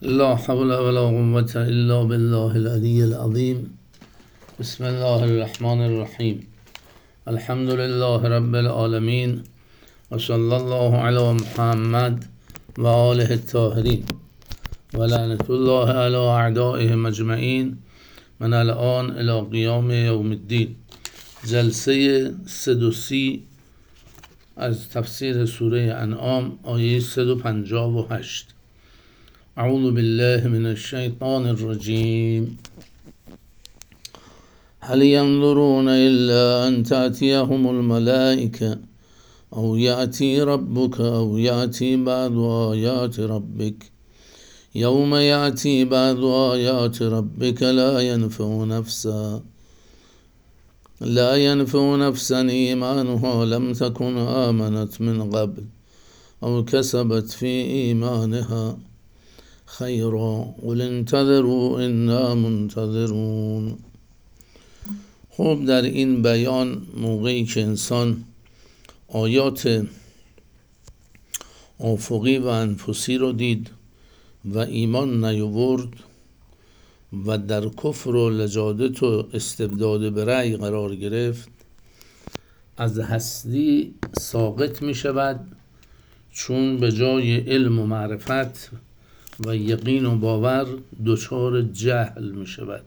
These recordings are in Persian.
لا حول ولا قوة إلا بالله العلي العظيم. بسم الله الرحمن الرحيم. الحمد لله رب العالمين وصلى الله على محمد وآله الطاهرين ولعنة الله على أعدائهم أجمعين من الآن إلى قیام یوم الدین. جلسه 130 از تفسیر سوره انعام آیه 158. اعوذ بالله من الشیطان الرجیم. هل ينظرون إلا أن تأتيهم الملائكة أو يأتي ربك أو يأتي بعض آيات ربك يوم يأتي بعض آيات ربك لا ينفع نفسا إيمانها لم تكن آمنت من قبل أو كسبت في إيمانها خيرا قل انتظروا إنا منتظرون. خب در این بیان موقعی که انسان آیات افقی و انفسی رو دید و ایمان نیاورد و در کفر و لجادت و استبداد به رأی قرار گرفت، از هستی ساقط می شود، چون به جای علم و معرفت و یقین و باور دچار جهل می شود.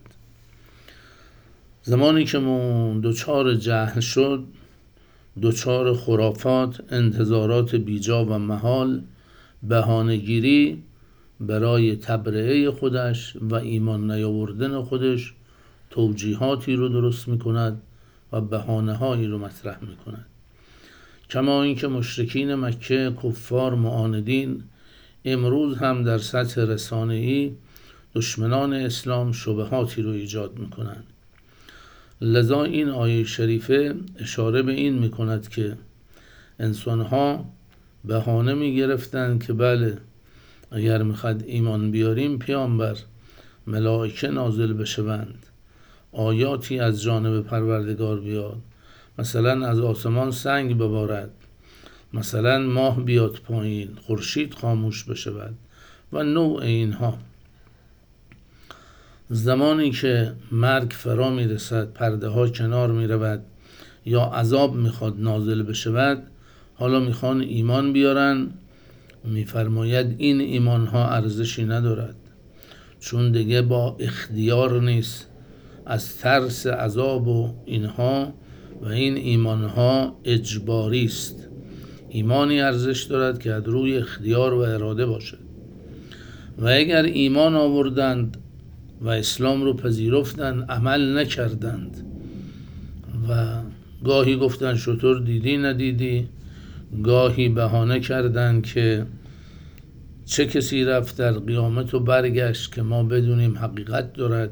زمانی که دچار جهل شد، دچار خرافات، انتظارات بیجا و محال، بهانه‌گیری برای تبرئه خودش و ایمان نیاوردن خودش توجیهاتی رو درست می کند و بهانه‌هایی رو مطرح می کند. کما اینکه مشرکین مکه، کفار معاندین، امروز هم در سطح رسانه‌ای دشمنان اسلام شبهاتی رو ایجاد می کنند. لذا این آیه شریفه اشاره به این می کند که انسان‌ها بهانه می گرفتند که بله، اگر میخواد ایمان بیاریم پیامبر، ملائکه نازل بشوند، آیاتی از جانب پروردگار بیاد، مثلا از آسمان سنگ ببارد، مثلا ماه بیاد پایین، خورشید خاموش بشود و نوع اینها. زمانی که مرگ فرا میرسد، پرده ها کنار میرود یا عذاب میخواد نازل بشود، حالا میخوان ایمان بیارن، میفرماید این ایمان ها ارزشی ندارد، چون دیگه با اختیار نیست، از ترس عذاب و اینها، و این ایمان ها اجباری است. ایمانی ارزش دارد که از روی اختیار و اراده باشد. و اگر ایمان آوردند و اسلام رو پذیرفتند، عمل نکردند و گاهی گفتند شطور دیدی ندیدی، گاهی بهانه کردند که چه کسی رفت در قیامت و برگشت که ما بدونیم حقیقت دارد،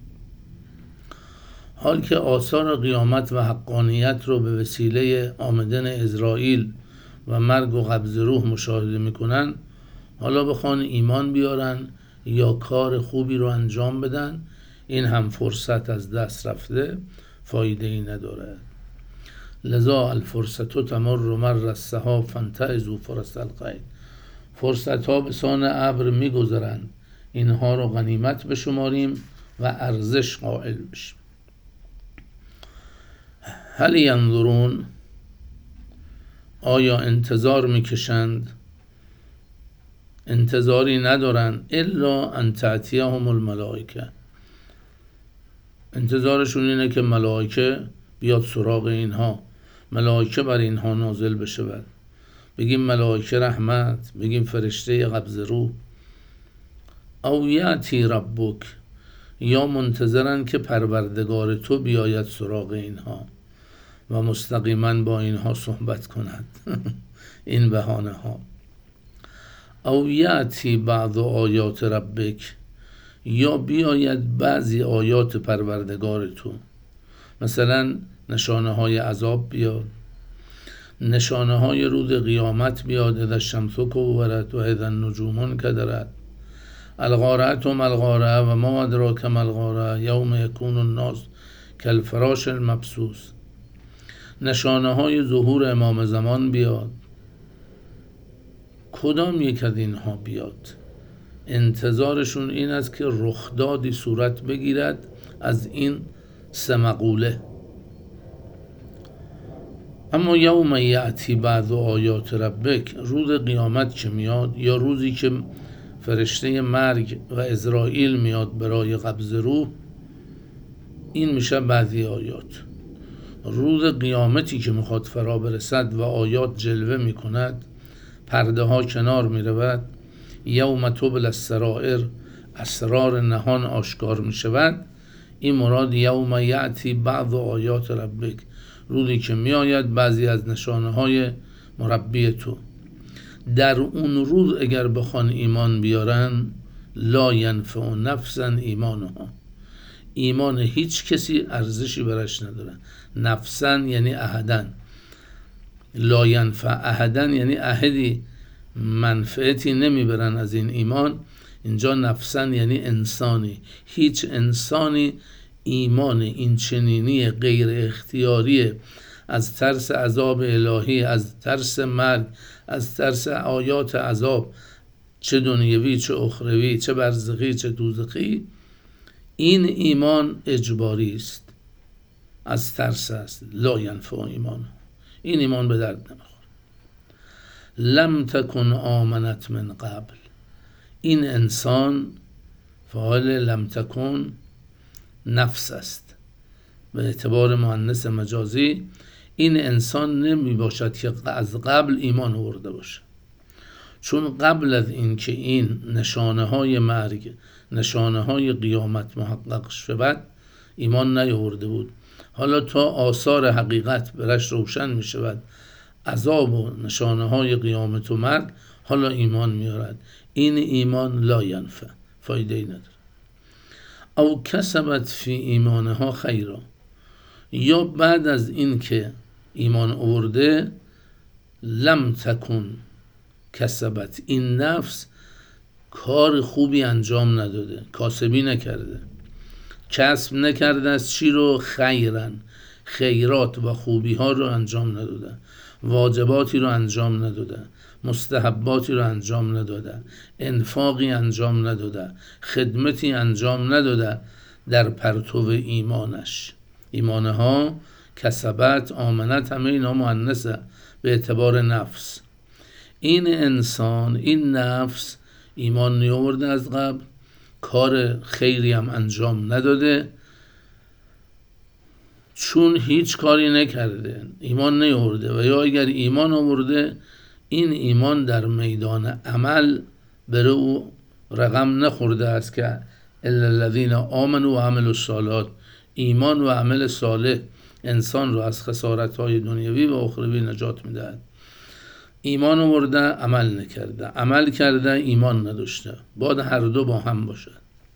حال که آثار قیامت و حقانیت رو به وسیله آمدن عزرائیل و مرگ و قبض روح مشاهده میکنن، حالا بخوان ایمان بیارن یا کار خوبی رو انجام بدن، این هم فرصت از دست رفته، فایده ای نداره. لذا الفرصت تمر مر السحاب فانتهزوا فرص الخیر. فرصت ها به سان ابر میگذرند، اینها رو غنیمت بشماریم و ارزش قائل بشیم. هل ینظرون، آیا انتظار میکشند؟ انتظاری ندارن الا ان تأتیهم الملائکه، انتظارشون اینه که ملائکه بیاد سراغ اینها، ملائکه بر اینها نازل بشود. بگیم ملائکه رحمت، بگیم فرشته قبض روح. او یأتی ربک، یا منتظرن که پروردگار تو بیاید سراغ اینها و مستقیما با اینها صحبت کند. این بهانه ها. او یأتی بعض آیات ربک، یا بیاید بعضی آیات پروردگار تو، مثلا نشانه های عذاب بیاد، نشانه های روز قیامت بیاد، اذا الشمس کورت و اذا النجوم انکدرت القارعة ما القارعة و ما ادراک ما القارعة یوم یکون الناس کالفراش المبثوث. نشانه های ظهور امام زمان بیاد. کدام یک از اینها بیاد؟ انتظارشون این است که رخدادی صورت بگیرد از این سه مقوله. اما یوم یأتی بعض آیات ربک، روز قیامت که میاد یا روزی که فرشته مرگ و عزرائیل میاد برای قبض روح، این میشه بعضی آیات. روز قیامتی که میخواد فرا برسد و آیات جلوه میکند، پرده ها کنار میرود، یوم تبلی السرائر، اسرار نهان آشکار میشود، این مراد یوم یأتی بعض آیات ربک، روزی که میآید بعضی از نشانه های مربی تو. در اون روز اگر بخوان ایمان بیارن، لا ینفع نفسا ایمانها، ایمان هیچ کسی ارزشی برش نداره. نفسا یعنی احدن، لا ینفع احدن یعنی احدی منفعتی نمیبرن از این ایمان. اینجا نفسا یعنی انسانی، هیچ انسانی ایمان این چنینی غیر اختیاری از ترس عذاب الهی، از ترس مرگ، از ترس آیات عذاب، چه دنیوی چه اخروی، چه برزخی چه دوزخی، این ایمان اجباری است، از ترس است. لا ینفع ایمان، این ایمان به درد نمیخوره. لم تکن آمنت من قبل، این انسان فعال لم تکن نفس است، به اعتبار مؤنث مجازی. این انسان نمی باشد که از قبل ایمان آورده باشه، چون قبل از این که این نشانه های مرگ، نشانه های قیامت محقق شود، ایمان نیاورده بود. حالا تا آثار حقیقت برش روشن می شود، عذاب و نشانه های قیامت و مرگ، حالا ایمان میارد. این ایمان لا ینفع، فایده ای نداره. او کسبت فی ایمانها خیرا، یا بعد از این که ایمان آورده، لم تکن کسبت، این نفس کار خوبی انجام نداده، کاسبی نکرده، کسب نکرده از چی رو؟ خیرن، خیرات و خوبی ها رو انجام نداده، واجباتی رو انجام نداده، مستحباتی رو انجام نداده، انفاقی انجام نداده، خدمتی انجام نداده در پرتو ایمانش. ایمانها، کسبت، آمنت، همه اینا مؤنثه به اعتبار نفس. این انسان، این نفس ایمان نیاورده از قبل، کار خیری هم انجام نداده، چون هیچ کاری نکرده ایمان نیاورده، و یا اگر ایمان آورده، این ایمان در میدان عمل بر او رقم نخورده است که الا الذین آمنوا و عملوا الصالحات. ایمان و عمل صالح انسان رو از خسارت‌های دنیوی و اخروی نجات می‌دهد. ایمان آورده، عمل نکرده، عمل کرده، ایمان نداشته، باید هر دو با هم باشه.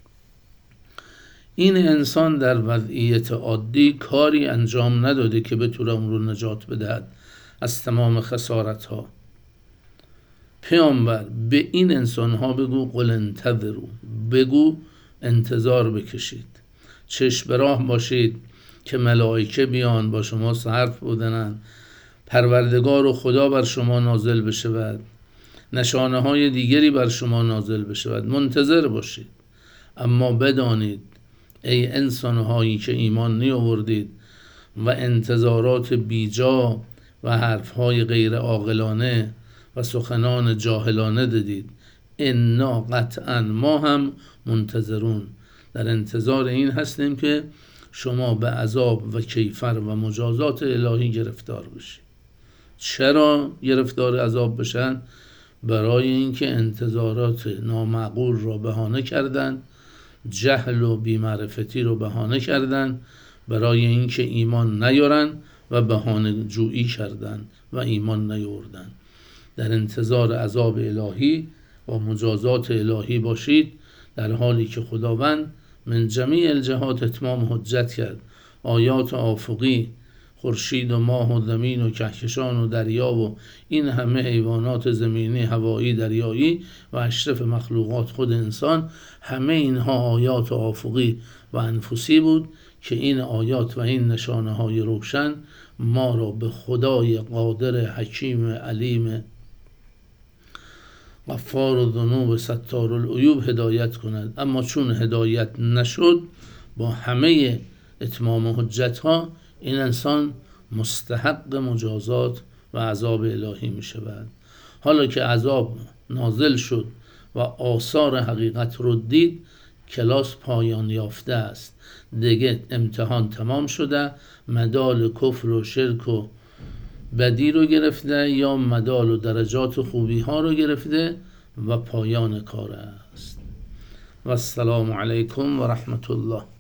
این انسان در وضعیت عادی کاری انجام نداده که بتونه اون رو نجات بدهد از تمام خسارت‌ها. پیامبر به این انسان‌ها بگو قل انتظروا، بگو انتظار بکشید، چشم به راه باشید که ملائکه بیان با شما حرف بزنن، پروردگار و خدا بر شما نازل بشود، نشانه های دیگری بر شما نازل بشود، منتظر باشید. اما بدانید ای انسان‌هایی که ایمان نیاوردید و انتظارات بیجا و حرف‌های غیر عاقلانه و سخنان جاهلانه دادید، انا قطعا ما هم منتظرون، در انتظار این هستیم که شما به عذاب و کیفر و مجازات الهی گرفتار بشید. چرا گرفتار عذاب بشن؟ برای اینکه انتظارات نامعقول را بهانه کردند، جهل و بی‌معرفتی رو بهانه کردند، برای اینکه ایمان نیارن و بهانه جویی کردند و ایمان نیاوردند. در انتظار عذاب الهی و مجازات الهی باشید، در حالی که خداوند من جمیع الجهات اتمام حجت کرد. آیات آفقی، خورشید و ماه و زمین و کهکشان و دریا و این همه حیوانات زمینی، هوایی، دریایی و اشرف مخلوقات خود انسان، همه اینها آیات آفقی و انفسی بود که این آیات و این نشانه های روشن ما را به خدای قادر حکیم علیم غفار الذنوب ستار العیوب هدایت کند. اما چون هدایت نشد با همه اتمام حجت ها، این انسان مستحق مجازات و عذاب الهی می شود. حالا که عذاب نازل شد و آثار حقیقت رو دید، کلاس پایان یافته است. دیگه امتحان تمام شده، مدال کفر و شرک و بدی رو گرفته یا مدال و درجات خوبی ها رو گرفته و پایان کار است. و السلام علیکم و رحمت الله.